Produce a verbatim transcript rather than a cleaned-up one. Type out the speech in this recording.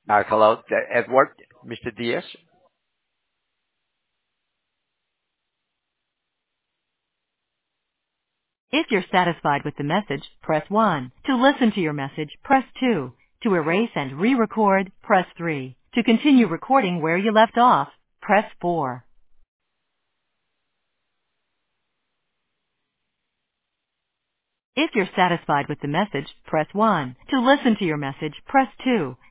Uh, hello, uh, Edward, Mister Diaz. If you're satisfied with the message, press one. To listen to your message, press two. To erase and re-record, press three. To continue recording where you left off, press four. If you're satisfied with the message, press one. To listen to your message, press two.